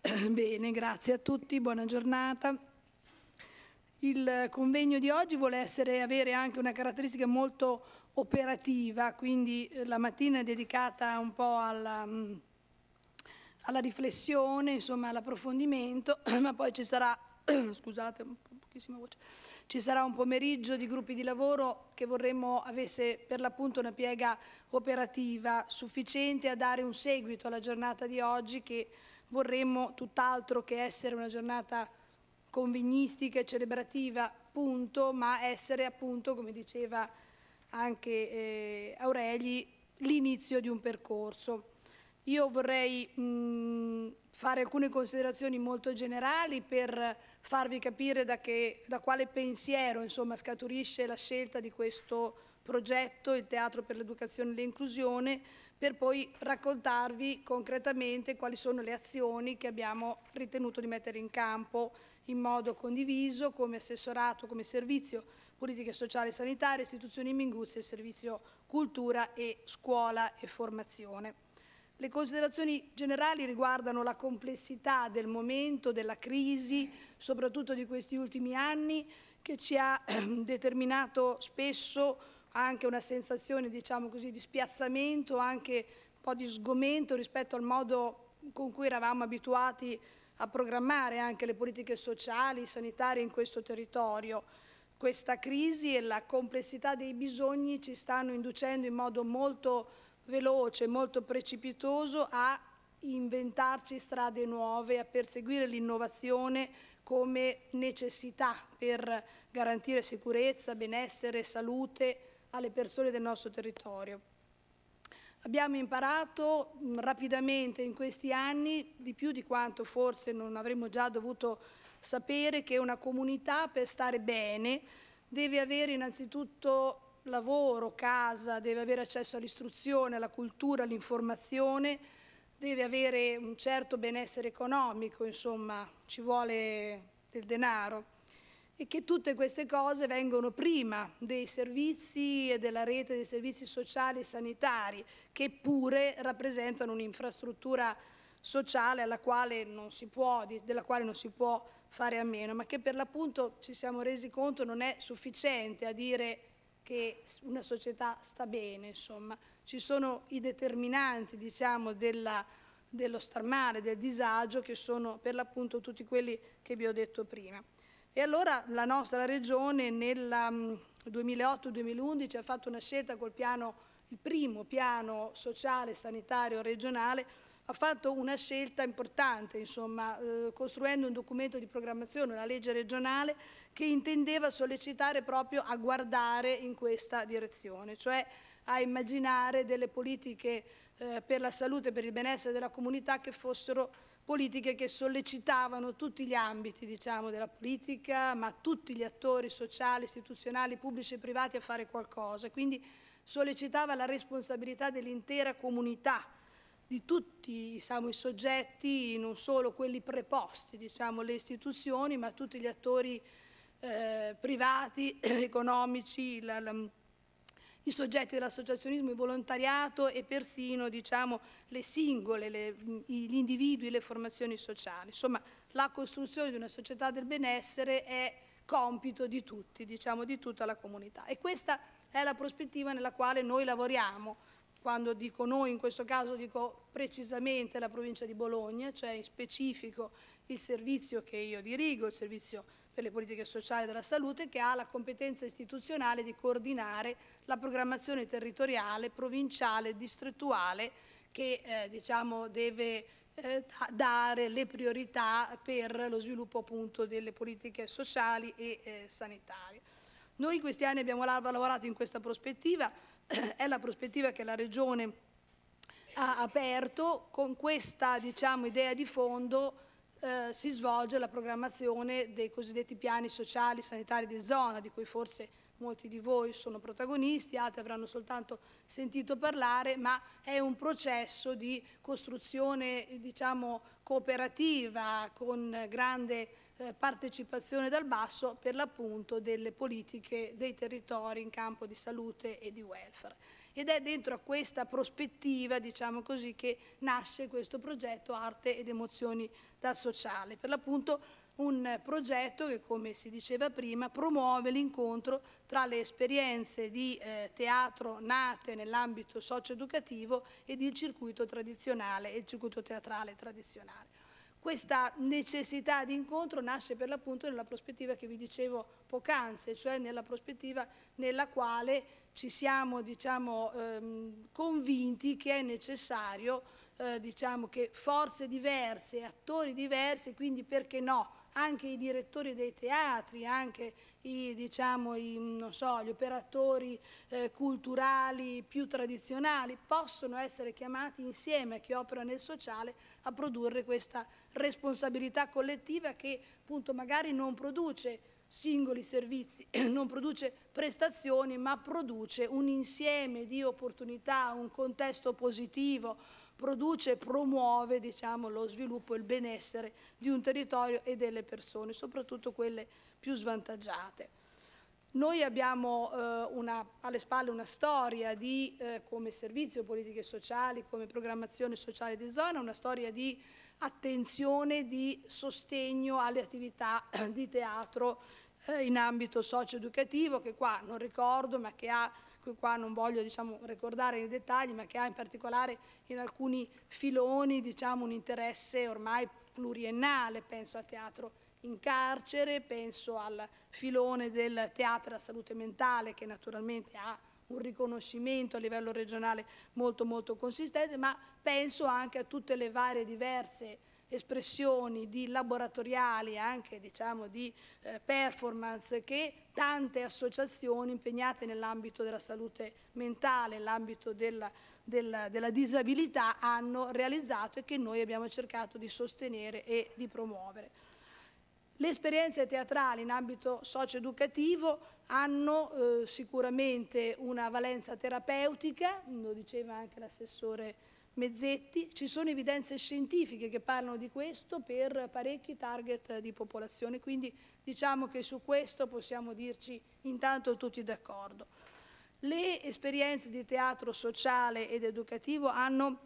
Bene, grazie a tutti, buona giornata. Il convegno di oggi vuole avere anche una caratteristica molto operativa, quindi la mattina è dedicata un po' alla riflessione, insomma all'approfondimento, ma poi ci sarà, scusate, pochissima voce, ci sarà un pomeriggio di gruppi di lavoro che vorremmo avesse per l'appunto una piega operativa sufficiente a dare un seguito alla giornata di oggi, che vorremmo tutt'altro che essere una giornata convegnistica e celebrativa, punto, ma essere appunto, come diceva anche Aureli, l'inizio di un percorso. Io vorrei fare alcune considerazioni molto generali per farvi capire da quale pensiero insomma, scaturisce la scelta di questo progetto, il Teatro per l'Educazione e l'Inclusione, per poi raccontarvi concretamente quali sono le azioni che abbiamo ritenuto di mettere in campo in modo condiviso come assessorato, come servizio politiche sociali e sanitarie, istituzioni Mingus e servizio cultura e scuola e formazione. Le considerazioni generali riguardano la complessità del momento, della crisi, soprattutto di questi ultimi anni, che ci ha determinato spesso anche una sensazione, diciamo così, di spiazzamento, anche un po' di sgomento rispetto al modo con cui eravamo abituati a programmare anche le politiche sociali, sanitarie in questo territorio. Questa crisi e la complessità dei bisogni ci stanno inducendo in modo molto veloce, molto precipitoso a inventarci strade nuove, a perseguire l'innovazione come necessità per garantire sicurezza, benessere, salute alle persone del nostro territorio. Abbiamo imparato rapidamente in questi anni, di più di quanto forse non avremmo già dovuto sapere, che una comunità per stare bene deve avere innanzitutto lavoro, casa, deve avere accesso all'istruzione, alla cultura, all'informazione, deve avere un certo benessere economico, insomma ci vuole del denaro, e che tutte queste cose vengono prima dei servizi e della rete dei servizi sociali e sanitari, che pure rappresentano un'infrastruttura sociale della quale non si può fare a meno, ma che per l'appunto ci siamo resi conto non è sufficiente a dire che una società sta bene, insomma. Ci sono i determinanti, diciamo, dello star male, del disagio, che sono per l'appunto tutti quelli che vi ho detto prima. E allora la nostra Regione nel 2008-2011 ha fatto una scelta col il primo piano sociale sanitario regionale, ha fatto una scelta importante, insomma, costruendo un documento di programmazione, una legge regionale, che intendeva sollecitare proprio a guardare in questa direzione, cioè a immaginare delle politiche per la salute e per il benessere della comunità che fossero politiche che sollecitavano tutti gli ambiti, diciamo, della politica, ma tutti gli attori sociali, istituzionali, pubblici e privati a fare qualcosa. Quindi sollecitava la responsabilità dell'intera comunità, di tutti, diciamo, i soggetti, non solo quelli preposti, diciamo, le istituzioni, ma tutti gli attori privati, economici, i soggetti dell'associazionismo, il volontariato e persino, diciamo, le singole, gli individui, le formazioni sociali. Insomma, la costruzione di una società del benessere è compito di tutti, diciamo, di tutta la comunità. E questa è la prospettiva nella quale noi lavoriamo. Quando dico noi, in questo caso dico precisamente la provincia di Bologna, cioè in specifico il servizio che io dirigo, il servizio per le politiche sociali della salute, che ha la competenza istituzionale di coordinare la programmazione territoriale, provinciale, distrettuale, che diciamo, deve dare le priorità per lo sviluppo appunto delle politiche sociali e sanitarie. Noi in questi anni abbiamo lavorato in questa prospettiva, è la prospettiva che la Regione ha aperto. Con questa, diciamo, idea di fondo si svolge la programmazione dei cosiddetti piani sociali sanitari di zona, di cui forse molti di voi sono protagonisti, altri avranno soltanto sentito parlare, ma è un processo di costruzione, diciamo, cooperativa, con grande partecipazione dal basso, per l'appunto delle politiche dei territori in campo di salute e di welfare. ed è dentro a questa prospettiva, diciamo così, che nasce questo progetto Arte ed Emozioni dal Sociale. Per l'appunto un progetto che, come si diceva prima, promuove l'incontro tra le esperienze di teatro nate nell'ambito socio-educativo ed il circuito tradizionale e il circuito teatrale tradizionale. Questa necessità di incontro nasce per l'appunto nella prospettiva che vi dicevo poc'anzi, cioè nella prospettiva nella quale ci siamo, diciamo, convinti che è necessario diciamo, che forze diverse, attori diversi, quindi perché no, anche i direttori dei teatri, anche diciamo, non so, gli operatori culturali più tradizionali possono essere chiamati insieme a chi opera nel sociale a produrre questa responsabilità collettiva che appunto magari non produce singoli servizi, non produce prestazioni, ma produce un insieme di opportunità, un contesto positivo, produce e promuove, diciamo, lo sviluppo e il benessere di un territorio e delle persone, soprattutto quelle più svantaggiate. Noi abbiamo alle spalle una storia di, come servizio politiche sociali, come programmazione sociale di zona, una storia di attenzione, di sostegno alle attività di teatro in ambito socio-educativo, che qua non ricordo, ma che ha, qua non voglio diciamo, ricordare nei dettagli, ma che ha in particolare in alcuni filoni diciamo, un interesse ormai pluriennale, penso al teatro in carcere, penso al filone del teatro della salute mentale che naturalmente ha un riconoscimento a livello regionale molto molto consistente, ma penso anche a tutte le varie diverse espressioni di laboratoriali, anche diciamo di performance che tante associazioni impegnate nell'ambito della salute mentale, nell'ambito della disabilità hanno realizzato e che noi abbiamo cercato di sostenere e di promuovere. Le esperienze teatrali in ambito socio-educativo hanno sicuramente una valenza terapeutica, lo diceva anche l'assessore Mezzetti, ci sono evidenze scientifiche che parlano di questo per parecchi target di popolazione, quindi diciamo che su questo possiamo dirci intanto tutti d'accordo. Le esperienze di teatro sociale ed educativo hanno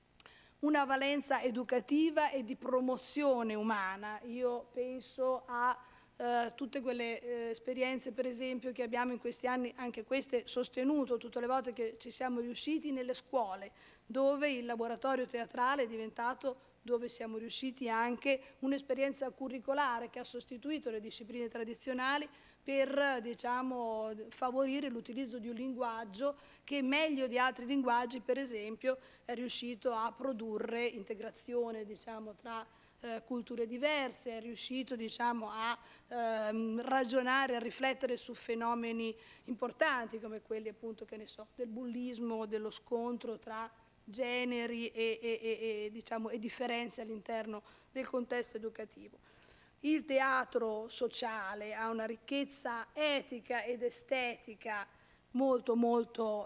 una valenza educativa e di promozione umana. Io penso a tutte quelle esperienze, per esempio, che abbiamo in questi anni, anche queste sostenuto tutte le volte che ci siamo riusciti nelle scuole, dove il laboratorio teatrale è diventato, dove siamo riusciti anche un'esperienza curricolare che ha sostituito le discipline tradizionali per diciamo, favorire l'utilizzo di un linguaggio che meglio di altri linguaggi, per esempio, è riuscito a produrre integrazione diciamo, tra culture diverse, è riuscito diciamo, a ragionare, a riflettere su fenomeni importanti come quelli appunto, che ne so, del bullismo, dello scontro tra generi diciamo, e differenze all'interno del contesto educativo. Il teatro sociale ha una ricchezza etica ed estetica molto molto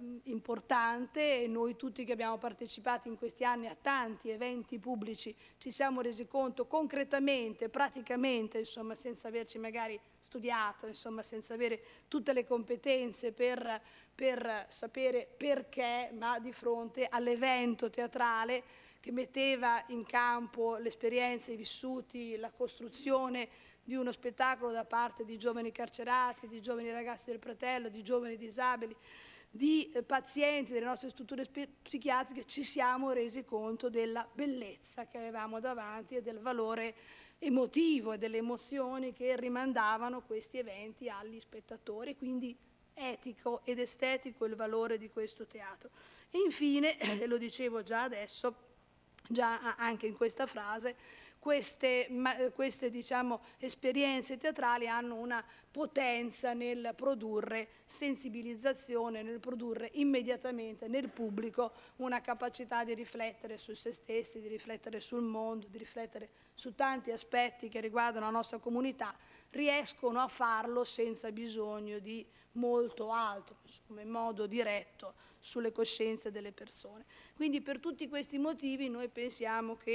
importante e noi tutti che abbiamo partecipato in questi anni a tanti eventi pubblici ci siamo resi conto concretamente, praticamente, insomma, senza averci magari studiato, insomma, senza avere tutte le competenze per sapere perché, ma di fronte all'evento teatrale che metteva in campo le esperienze, i vissuti, la costruzione di uno spettacolo da parte di giovani carcerati, di giovani ragazzi del Fratello, di giovani disabili, di pazienti delle nostre strutture psichiatriche, ci siamo resi conto della bellezza che avevamo davanti e del valore emotivo e delle emozioni che rimandavano questi eventi agli spettatori, quindi etico ed estetico il valore di questo teatro. E infine, lo dicevo già adesso, già anche in questa frase, queste diciamo, esperienze teatrali hanno una potenza nel produrre sensibilizzazione, nel produrre immediatamente nel pubblico una capacità di riflettere su se stessi, di riflettere sul mondo, di riflettere su tanti aspetti che riguardano la nostra comunità, riescono a farlo senza bisogno di molto altro, insomma, in modo diretto sulle coscienze delle persone. Quindi per tutti questi motivi noi pensiamo che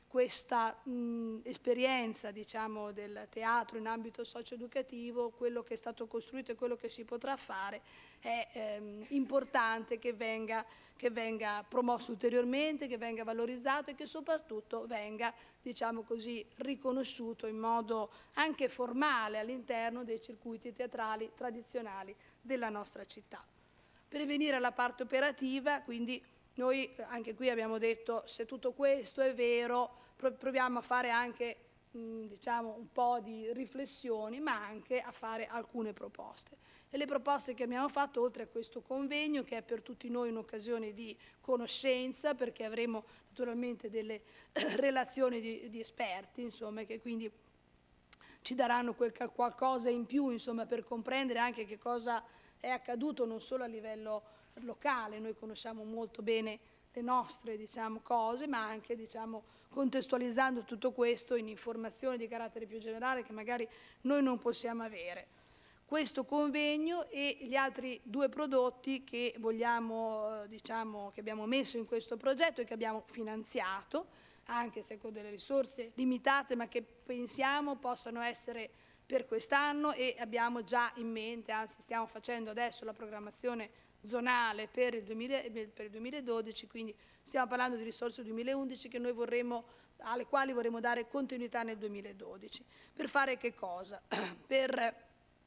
questa esperienza, diciamo, del teatro in ambito socio-educativo, quello che è stato costruito e quello che si potrà fare, è importante che venga promosso ulteriormente, che venga valorizzato e che soprattutto venga, diciamo così, riconosciuto in modo anche formale all'interno dei circuiti teatrali tradizionali della nostra città. Per venire alla parte operativa, quindi noi anche qui abbiamo detto, se tutto questo è vero, proviamo a fare anche diciamo, un po' di riflessioni, ma anche a fare alcune proposte. E le proposte che abbiamo fatto, oltre a questo convegno, che è per tutti noi un'occasione di conoscenza, perché avremo naturalmente delle relazioni di esperti, insomma, che quindi ci daranno qualcosa in più, insomma, per comprendere anche che cosa è accaduto non solo a livello locale, noi conosciamo molto bene le nostre, diciamo, cose, ma anche, diciamo, contestualizzando tutto questo in informazioni di carattere più generale che magari noi non possiamo avere. Questo convegno e gli altri due prodotti che vogliamo, diciamo, che abbiamo messo in questo progetto e che abbiamo finanziato, anche se con delle risorse limitate, ma che pensiamo possano essere per quest'anno, e abbiamo già in mente, anzi stiamo facendo adesso la programmazione zonale per il 2012, quindi stiamo parlando di risorse 2011 che noi alle quali vorremmo dare continuità nel 2012. Per fare che cosa? Per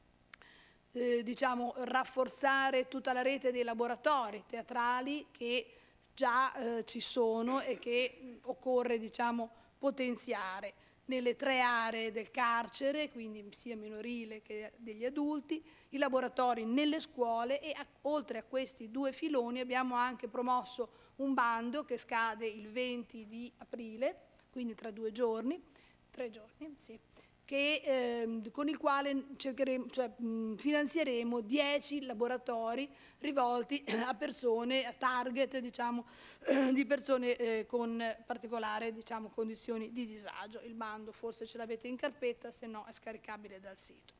diciamo, rafforzare tutta la rete dei laboratori teatrali che già ci sono e che occorre, diciamo, potenziare nelle 3 aree del carcere, quindi sia minorile che degli adulti, i laboratori nelle scuole e oltre a questi 2 filoni abbiamo anche promosso un bando che scade il 20 di aprile, quindi tra 2 giorni, 3 giorni, sì, con il quale finanzieremo 10 laboratori rivolti a persone, a target, diciamo, di persone con particolare, diciamo, condizioni di disagio. Il bando forse ce l'avete in carpetta, se no è scaricabile dal sito.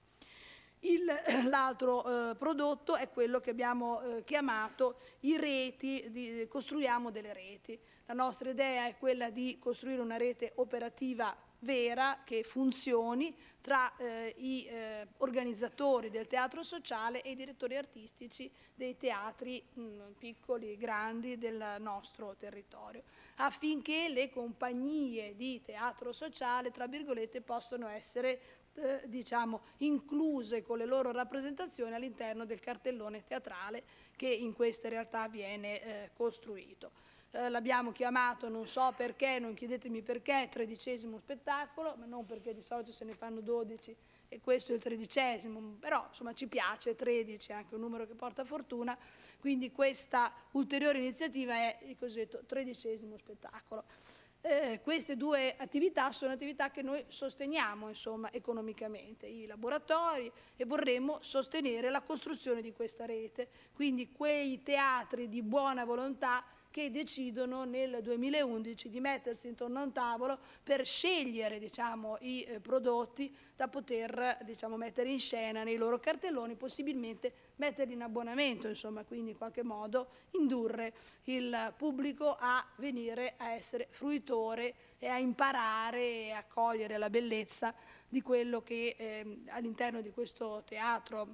L'altro prodotto è quello che abbiamo chiamato i reti, costruiamo delle reti. La nostra idea è quella di costruire una rete operativa vera che funzioni tra i organizzatori del teatro sociale e i direttori artistici dei teatri piccoli e grandi del nostro territorio, affinché le compagnie di teatro sociale, tra virgolette, possano essere diciamo, incluse con le loro rappresentazioni all'interno del cartellone teatrale che in queste realtà viene costruito. L'abbiamo chiamato, non so perché, non chiedetemi perché, 13° spettacolo, ma non perché di solito se ne fanno 12 e questo è il 13°, però insomma ci piace, 13 è anche un numero che porta fortuna, quindi questa ulteriore iniziativa è il cosiddetto 13° spettacolo. Queste 2 attività sono attività che noi sosteniamo, insomma, economicamente, i laboratori, e vorremmo sostenere la costruzione di questa rete, quindi quei teatri di buona volontà che decidono nel 2011 di mettersi intorno a un tavolo per scegliere, diciamo, i prodotti da poter, diciamo, mettere in scena nei loro cartelloni, possibilmente metterli in abbonamento, insomma, quindi in qualche modo indurre il pubblico a venire a essere fruitore e a imparare e a cogliere la bellezza di quello che all'interno di questo teatro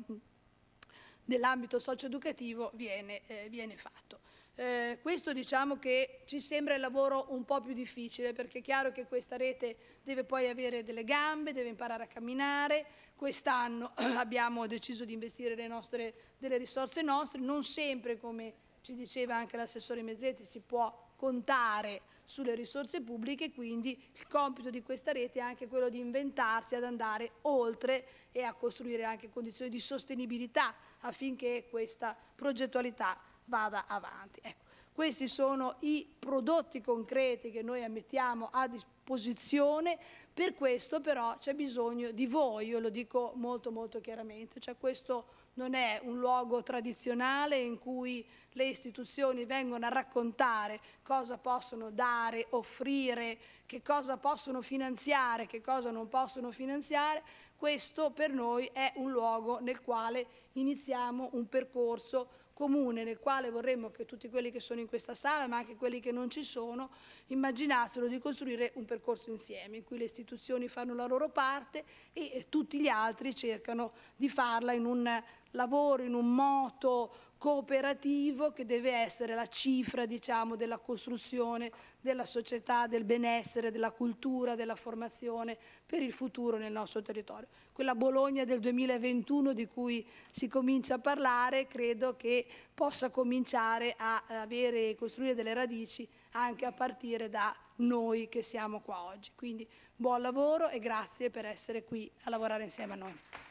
nell'ambito socio-educativo viene fatto. Questo diciamo che ci sembra il lavoro un po' più difficile, perché è chiaro che questa rete deve poi avere delle gambe, deve imparare a camminare. Quest'anno abbiamo deciso di investire delle risorse nostre, non sempre, come ci diceva anche l'assessore Mezzetti, si può contare sulle risorse pubbliche, quindi il compito di questa rete è anche quello di inventarsi ad andare oltre e a costruire anche condizioni di sostenibilità affinché questa progettualità vada avanti. Ecco, questi sono i prodotti concreti che noi mettiamo a disposizione. Per questo però c'è bisogno di voi, io lo dico molto molto chiaramente, cioè questo non è un luogo tradizionale in cui le istituzioni vengono a raccontare cosa possono dare, offrire, che cosa possono finanziare, che cosa non possono finanziare. Questo per noi è un luogo nel quale iniziamo un percorso comune nel quale vorremmo che tutti quelli che sono in questa sala, ma anche quelli che non ci sono, immaginassero di costruire un percorso insieme, in cui le istituzioni fanno la loro parte e tutti gli altri cercano di farla in un lavoro, in un moto cooperativo che deve essere la cifra, diciamo, della costruzione della società, del benessere, della cultura, della formazione per il futuro nel nostro territorio. Quella Bologna del 2021 di cui si comincia a parlare credo che possa cominciare a avere e costruire delle radici anche a partire da noi che siamo qua oggi. Quindi buon lavoro e grazie per essere qui a lavorare insieme a noi.